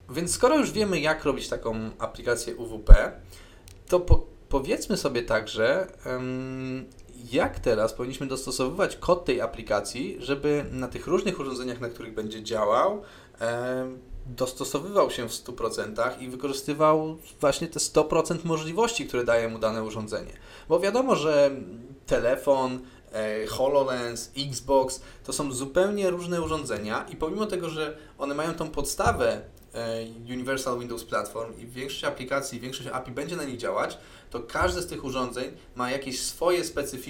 Więc skoro już wiemy, jak robić taką aplikację UWP, to powiedzmy sobie także, jak teraz powinniśmy dostosowywać kod tej aplikacji, żeby na tych różnych urządzeniach, na których będzie działał, dostosowywał się w 100% i wykorzystywał właśnie te 100% możliwości, które daje mu dane urządzenie. Bo wiadomo, że telefon, HoloLens, Xbox to są zupełnie różne urządzenia i pomimo tego, że one mają tą podstawę Universal Windows Platform i większość aplikacji, większość API będzie na nich działać, to każde z tych urządzeń ma jakieś swoje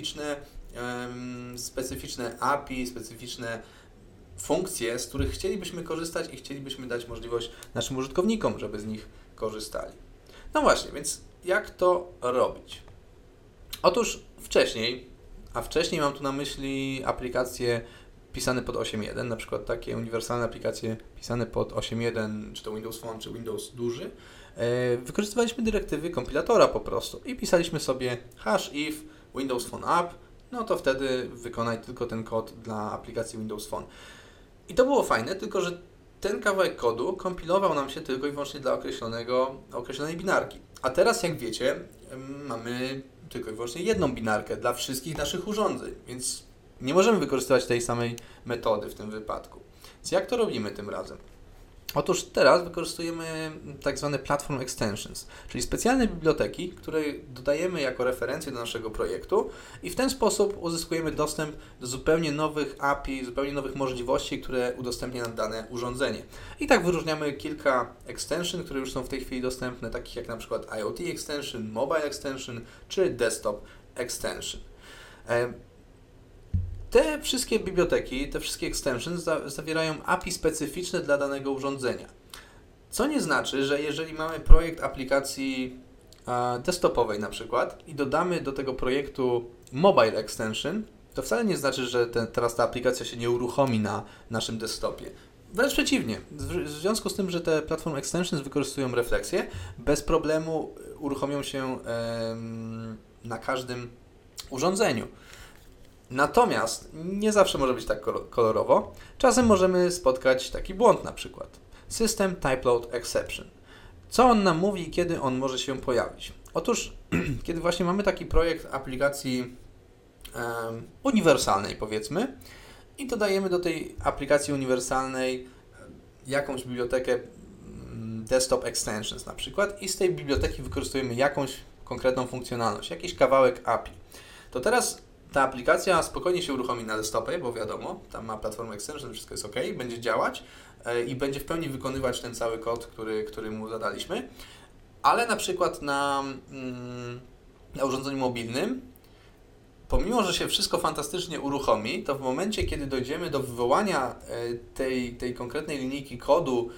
specyficzne API, specyficzne funkcje, z których chcielibyśmy korzystać i chcielibyśmy dać możliwość naszym użytkownikom, żeby z nich korzystali. No właśnie, więc jak to robić? Otóż wcześniej mam tu na myśli aplikacje pisane pod 8.1, na przykład takie uniwersalne aplikacje pisane pod 8.1, czy to Windows Phone, czy Windows duży, wykorzystywaliśmy dyrektywy kompilatora po prostu i pisaliśmy sobie #if Windows Phone App, no to wtedy wykonaj tylko ten kod dla aplikacji Windows Phone. I to było fajne, tylko że ten kawałek kodu kompilował nam się tylko i wyłącznie dla określonej binarki. A teraz, jak wiecie, mamy tylko i wyłącznie jedną binarkę dla wszystkich naszych urządzeń, więc nie możemy wykorzystywać tej samej metody w tym wypadku. Więc jak to robimy tym razem? Otóż teraz wykorzystujemy tak zwane Platform Extensions, czyli specjalne biblioteki, które dodajemy jako referencję do naszego projektu i w ten sposób uzyskujemy dostęp do zupełnie nowych API, zupełnie nowych możliwości, które udostępnia nam dane urządzenie. I tak wyróżniamy kilka extension, które już są w tej chwili dostępne, takich jak na przykład IoT Extension, Mobile Extension czy Desktop Extension. Te wszystkie biblioteki, te wszystkie extensions zawierają API specyficzne dla danego urządzenia. Co nie znaczy, że jeżeli mamy projekt aplikacji desktopowej na przykład i dodamy do tego projektu Mobile Extension, to wcale nie znaczy, że teraz ta aplikacja się nie uruchomi na naszym desktopie. Wręcz przeciwnie. W związku z tym, że te Platform Extensions wykorzystują refleksję, bez problemu uruchomią się na każdym urządzeniu. Natomiast nie zawsze może być tak kolorowo. Czasem możemy spotkać taki błąd na przykład. System Type Load Exception. Co on nam mówi i kiedy on może się pojawić? Otóż, kiedy właśnie mamy taki projekt aplikacji uniwersalnej, powiedzmy, i dodajemy do tej aplikacji uniwersalnej jakąś bibliotekę Desktop Extensions na przykład i z tej biblioteki wykorzystujemy jakąś konkretną funkcjonalność, jakiś kawałek API. To teraz ta aplikacja spokojnie się uruchomi na desktopie, bo wiadomo, tam ma platformę extension, wszystko jest OK, będzie działać i będzie w pełni wykonywać ten cały kod, który mu zadaliśmy, ale na przykład na urządzeniu mobilnym, pomimo że się wszystko fantastycznie uruchomi, to w momencie, kiedy dojdziemy do wywołania tej konkretnej linijki kodu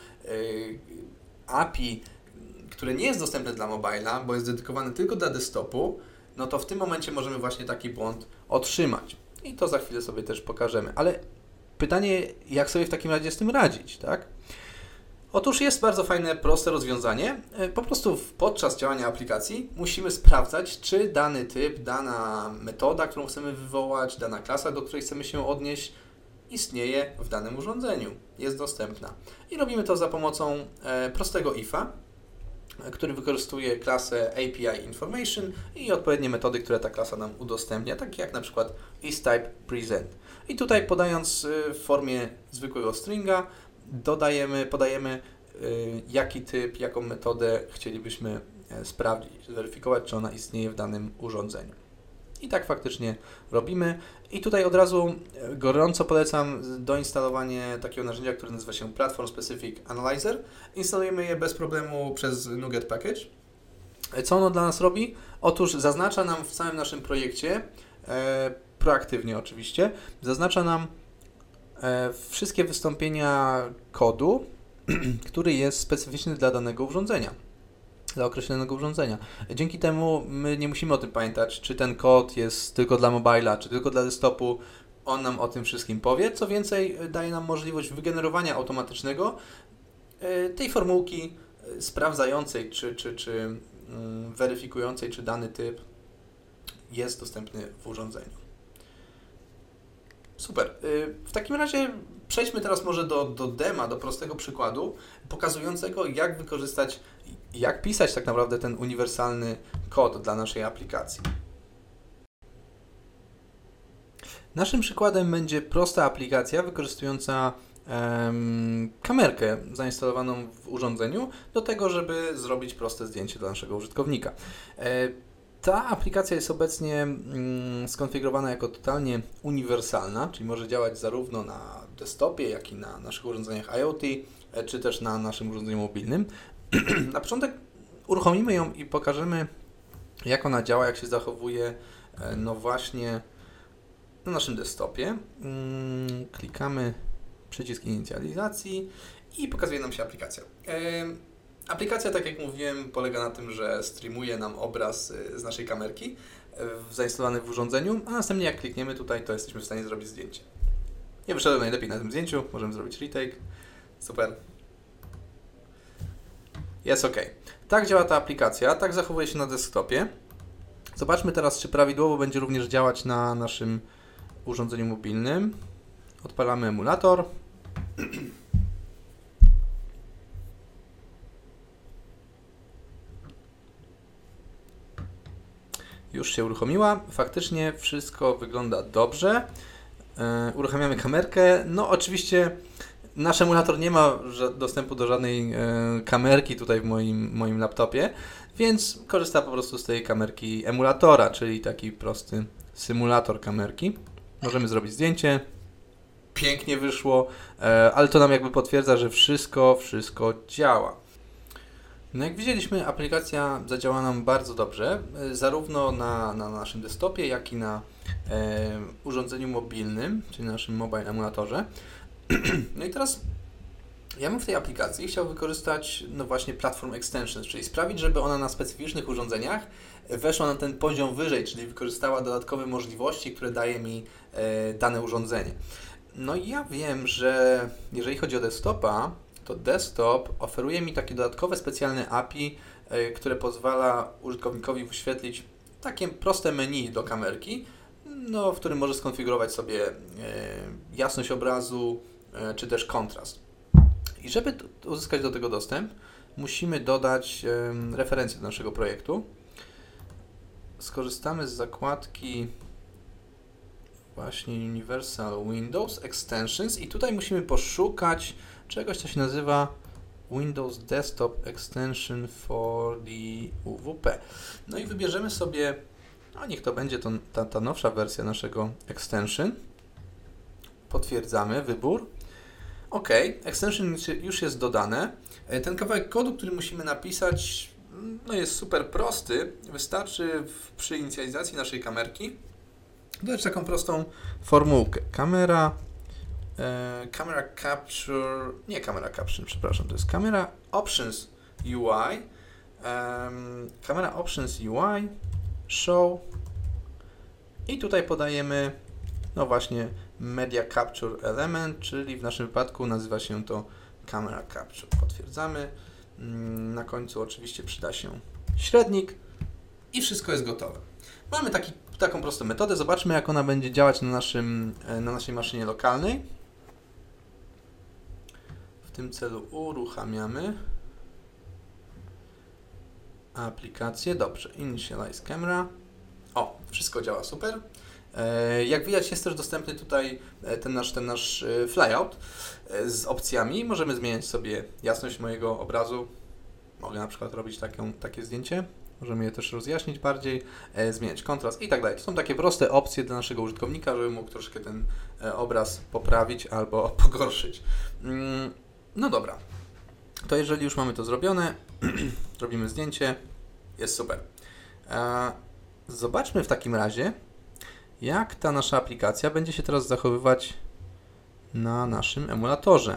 API, które nie jest dostępne dla mobila, bo jest dedykowane tylko dla desktopu, no to w tym momencie możemy właśnie taki błąd otrzymać. I to za chwilę sobie też pokażemy. Ale pytanie, jak sobie w takim razie z tym radzić, tak? Otóż jest bardzo fajne, proste rozwiązanie. Po prostu podczas działania aplikacji musimy sprawdzać, czy dany typ, dana metoda, którą chcemy wywołać, dana klasa, do której chcemy się odnieść, istnieje w danym urządzeniu, jest dostępna. I robimy to za pomocą prostego ifa, który wykorzystuje klasę API Information i odpowiednie metody, które ta klasa nam udostępnia, takie jak na przykład isTypePresent. I tutaj podając w formie zwykłego stringa, podajemy jaki typ, jaką metodę chcielibyśmy sprawdzić, zweryfikować, czy ona istnieje w danym urządzeniu. I tak faktycznie robimy. I tutaj od razu gorąco polecam doinstalowanie takiego narzędzia, które nazywa się Platform Specific Analyzer. Instalujemy je bez problemu przez NuGet Package. Co ono dla nas robi? Otóż zaznacza nam w całym naszym projekcie, proaktywnie oczywiście, zaznacza nam wszystkie wystąpienia kodu, który jest specyficzny dla danego urządzenia, dla określonego urządzenia. Dzięki temu my nie musimy o tym pamiętać, czy ten kod jest tylko dla mobila, czy tylko dla desktopu. On nam o tym wszystkim powie. Co więcej, daje nam możliwość wygenerowania automatycznego tej formułki sprawdzającej, czy weryfikującej, czy dany typ jest dostępny w urządzeniu. Super. W takim razie przejdźmy teraz może do dema, do prostego przykładu pokazującego, jak wykorzystać, jak pisać tak naprawdę ten uniwersalny kod dla naszej aplikacji. Naszym przykładem będzie prosta aplikacja wykorzystująca kamerkę zainstalowaną w urządzeniu do tego, żeby zrobić proste zdjęcie dla naszego użytkownika. Ta aplikacja jest obecnie skonfigurowana jako totalnie uniwersalna, czyli może działać zarówno na desktopie, jak i na naszych urządzeniach IoT, czy też na naszym urządzeniu mobilnym. Na początek uruchomimy ją i pokażemy, jak ona działa, jak się zachowuje, no właśnie na naszym desktopie. Klikamy przycisk inicjalizacji i pokazuje nam się aplikacja. Aplikacja, tak jak mówiłem, polega na tym, że streamuje nam obraz z naszej kamerki zainstalowany w urządzeniu, a następnie jak klikniemy tutaj, to jesteśmy w stanie zrobić zdjęcie. Nie wyszedłem najlepiej na tym zdjęciu, możemy zrobić retake. Super. Jest OK. Tak działa ta aplikacja, tak zachowuje się na desktopie. Zobaczmy teraz, czy prawidłowo będzie również działać na naszym urządzeniu mobilnym. Odpalamy emulator. Już się uruchomiła. Faktycznie wszystko wygląda dobrze. Uruchamiamy kamerkę. No oczywiście nasz emulator nie ma dostępu do żadnej kamerki tutaj w moim laptopie, więc korzysta po prostu z tej kamerki emulatora, czyli taki prosty symulator kamerki. Możemy zrobić zdjęcie. Pięknie wyszło, ale to nam jakby potwierdza, że wszystko działa. No jak widzieliśmy, aplikacja zadziała nam bardzo dobrze, zarówno na naszym desktopie, jak i na urządzeniu mobilnym, czyli naszym mobile emulatorze. No i teraz ja bym w tej aplikacji chciał wykorzystać no właśnie Platform Extensions, czyli sprawić, żeby ona na specyficznych urządzeniach weszła na ten poziom wyżej, czyli wykorzystała dodatkowe możliwości, które daje mi dane urządzenie. No i ja wiem, że jeżeli chodzi o desktopa, to desktop oferuje mi takie dodatkowe specjalne API, które pozwala użytkownikowi wyświetlić takie proste menu do kamerki, no, w którym może skonfigurować sobie jasność obrazu, czy też kontrast. I żeby uzyskać do tego dostęp, musimy dodać referencję do naszego projektu. Skorzystamy z zakładki właśnie Universal Windows Extensions i tutaj musimy poszukać czegoś, co się nazywa Windows Desktop Extension for the UWP. No i wybierzemy sobie, no niech to będzie ta nowsza wersja naszego extension. Potwierdzamy wybór. OK, extension już jest dodane. Ten kawałek kodu, który musimy napisać, no jest super prosty. Wystarczy przy inicjalizacji naszej kamerki dodać taką prostą formułkę. Camera Capture, nie Camera Capture, przepraszam, to jest Camera Options UI. Camera Options UI, Show i tutaj podajemy, no właśnie, Media Capture Element, czyli w naszym wypadku nazywa się to Camera Capture. Potwierdzamy. Na końcu oczywiście przyda się średnik i wszystko jest gotowe. Mamy taką prostą metodę. Zobaczmy, jak ona będzie działać na naszej maszynie lokalnej. W tym celu uruchamiamy aplikację. Dobrze, Initialize Camera. O, wszystko działa super. Jak widać, jest też dostępny tutaj ten nasz flyout z opcjami. Możemy zmieniać sobie jasność mojego obrazu. Mogę na przykład robić takie zdjęcie. Możemy je też rozjaśnić bardziej, zmieniać kontrast i tak dalej. To są takie proste opcje dla naszego użytkownika, żeby mógł troszkę ten obraz poprawić albo pogorszyć. No dobra, to jeżeli już mamy to zrobione, robimy zdjęcie, jest super. Zobaczmy w takim razie, jak ta nasza aplikacja będzie się teraz zachowywać na naszym emulatorze.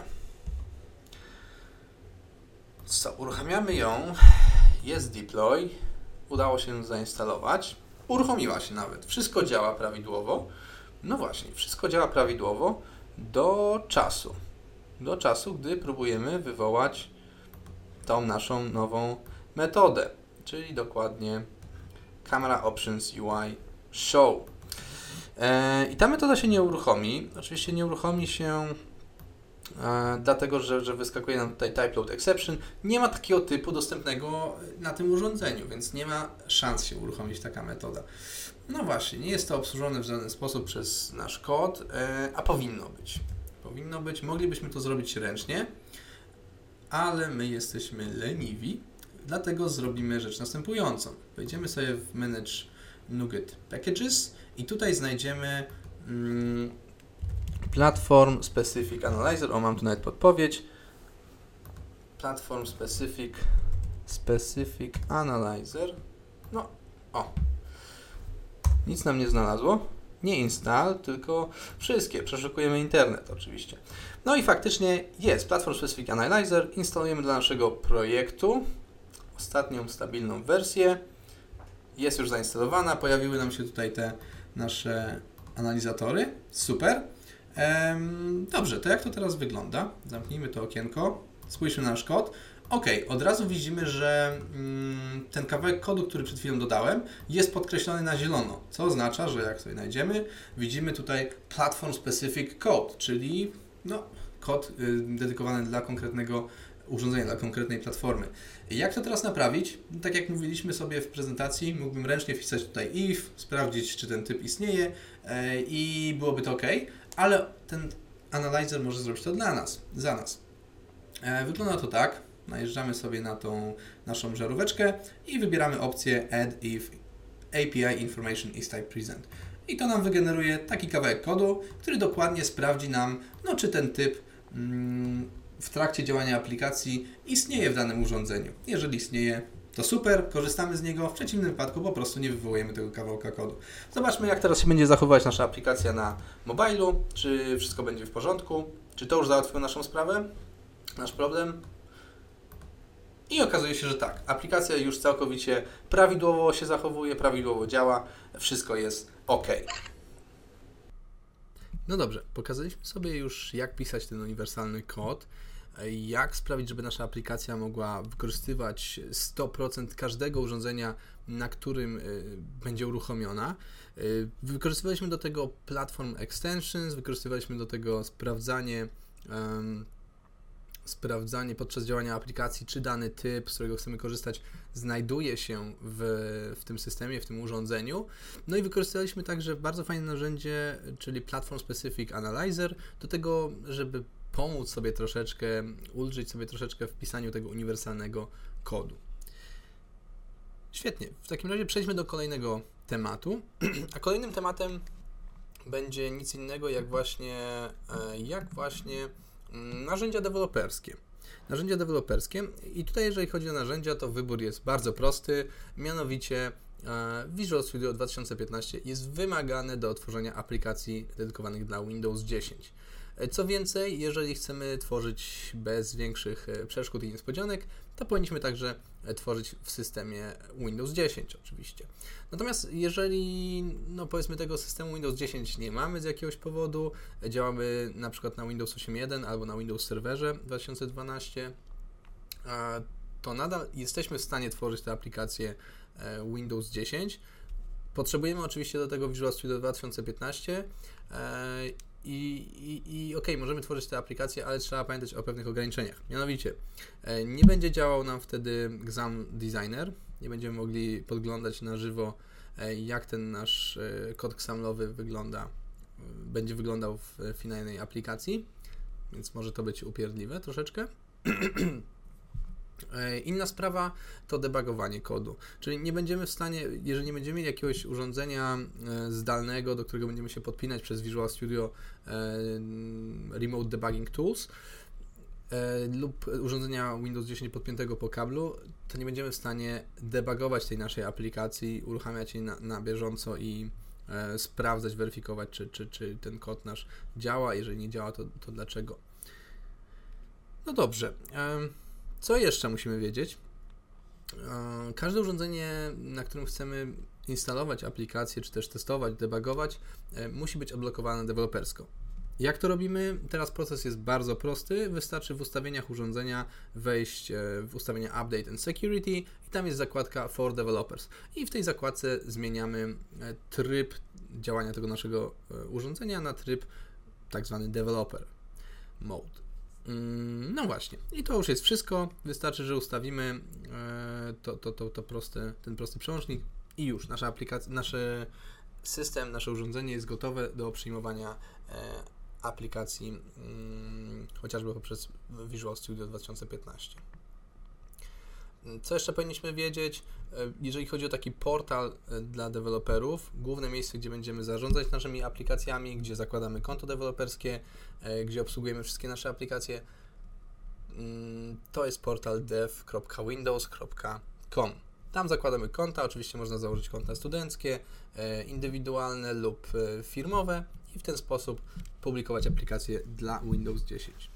Co, uruchamiamy ją, jest deploy, udało się zainstalować, uruchomiła się nawet, wszystko działa prawidłowo. No właśnie, wszystko działa prawidłowo do czasu, gdy próbujemy wywołać tą naszą nową metodę, czyli dokładnie Camera Options UI Show. I ta metoda się nie uruchomi. Oczywiście nie uruchomi się dlatego, że wyskakuje nam tutaj type load exception. Nie ma takiego typu dostępnego na tym urządzeniu, więc nie ma szans się uruchomić taka metoda. No właśnie, nie jest to obsłużone w żaden sposób przez nasz kod, a powinno być. Powinno być, moglibyśmy to zrobić ręcznie, ale my jesteśmy leniwi, dlatego zrobimy rzecz następującą. Wejdziemy sobie w Manage NuGet Packages i tutaj znajdziemy Platform Specific Analyzer. O, mam tu nawet podpowiedź. Platform Specific Analyzer. No, o. Nic nam nie znalazło. Nie install, tylko wszystkie. Przeszukujemy internet oczywiście. No i faktycznie jest Platform Specific Analyzer. Instalujemy dla naszego projektu ostatnią stabilną wersję. Jest już zainstalowana. Pojawiły nam się tutaj te nasze analizatory. Super. Dobrze, to jak to teraz wygląda? Zamknijmy to okienko. Spójrzmy na nasz kod. Ok, od razu widzimy, że ten kawałek kodu, który przed chwilą dodałem, jest podkreślony na zielono, co oznacza, że jak sobie znajdziemy, widzimy tutaj Platform Specific Code, czyli kod dedykowany dla konkretnego urządzenia, dla konkretnej platformy. Jak to teraz naprawić? Tak jak mówiliśmy sobie w prezentacji, mógłbym ręcznie wpisać tutaj if, sprawdzić, czy ten typ istnieje i byłoby to ok, ale ten analyzer może zrobić to dla nas, za nas. Wygląda to tak. Najeżdżamy sobie na tą naszą żaróweczkę i wybieramy opcję Add if API Information is type present. I to nam wygeneruje taki kawałek kodu, który dokładnie sprawdzi nam, czy ten typ w trakcie działania aplikacji istnieje w danym urządzeniu. Jeżeli istnieje, to super, korzystamy z niego, w przeciwnym wypadku po prostu nie wywołujemy tego kawałka kodu. Zobaczmy, jak teraz się będzie zachowywać nasza aplikacja na mobilu, czy wszystko będzie w porządku, czy to już załatwiło naszą sprawę, nasz problem. I okazuje się, że tak, aplikacja już całkowicie prawidłowo się zachowuje, prawidłowo działa, wszystko jest ok. No dobrze, pokazaliśmy sobie już, jak pisać ten uniwersalny kod, jak sprawić, żeby nasza aplikacja mogła wykorzystywać 100% każdego urządzenia, na którym będzie uruchomiona. Wykorzystywaliśmy do tego Platform Extensions, wykorzystywaliśmy do tego sprawdzanie podczas działania aplikacji, czy dany typ, z którego chcemy korzystać, znajduje się w tym systemie, w tym urządzeniu. No i wykorzystaliśmy także bardzo fajne narzędzie, czyli Platform Specific Analyzer, do tego, żeby pomóc sobie troszeczkę, ulżyć sobie troszeczkę w pisaniu tego uniwersalnego kodu. Świetnie, w takim razie przejdźmy do kolejnego tematu, a kolejnym tematem będzie nic innego jak właśnie narzędzia deweloperskie. Narzędzia deweloperskie i tutaj jeżeli chodzi o narzędzia, to wybór jest bardzo prosty, mianowicie Visual Studio 2015 jest wymagane do tworzenia aplikacji dedykowanych dla Windows 10. Co więcej, jeżeli chcemy tworzyć bez większych przeszkód i niespodzianek, to powinniśmy także tworzyć w systemie Windows 10 oczywiście. Natomiast jeżeli, powiedzmy, tego systemu Windows 10 nie mamy z jakiegoś powodu, działamy na przykład na Windows 8.1 albo na Windows Serverze 2012, to nadal jesteśmy w stanie tworzyć te aplikacje Windows 10. Potrzebujemy oczywiście do tego Visual Studio 2015 okej, możemy tworzyć te aplikacje, ale trzeba pamiętać o pewnych ograniczeniach. Mianowicie, nie będzie działał nam wtedy XAML Designer, nie będziemy mogli podglądać na żywo, jak ten nasz kod XAML-owy będzie wyglądał w finalnej aplikacji, więc może to być upierdliwe troszeczkę. Inna sprawa to debugowanie kodu, czyli nie będziemy w stanie, jeżeli nie będziemy mieli jakiegoś urządzenia zdalnego, do którego będziemy się podpinać przez Visual Studio Remote Debugging Tools lub urządzenia Windows 10 podpiętego po kablu, to nie będziemy w stanie debugować tej naszej aplikacji, uruchamiać jej na bieżąco i sprawdzać, weryfikować, czy ten kod nasz działa. Jeżeli nie działa, to dlaczego? No dobrze. Co jeszcze musimy wiedzieć? Każde urządzenie, na którym chcemy instalować aplikację, czy też testować, debugować, musi być odblokowane dewelopersko. Jak to robimy? Teraz proces jest bardzo prosty. Wystarczy w ustawieniach urządzenia wejść w ustawienia Update and Security i tam jest zakładka For Developers. I w tej zakładce zmieniamy tryb działania tego naszego urządzenia na tryb tak zwany developer mode. No właśnie, i to już jest wszystko. Wystarczy, że ustawimy ten prosty przełącznik i już nasza aplikacja, nasz system, nasze urządzenie jest gotowe do przyjmowania aplikacji chociażby poprzez Visual Studio 2015. Co jeszcze powinniśmy wiedzieć? Jeżeli chodzi o taki portal dla deweloperów, główne miejsce, gdzie będziemy zarządzać naszymi aplikacjami, gdzie zakładamy konto deweloperskie, gdzie obsługujemy wszystkie nasze aplikacje, to jest portal dev.windows.com. Tam zakładamy konta, oczywiście można założyć konta studenckie, indywidualne lub firmowe i w ten sposób publikować aplikacje dla Windows 10.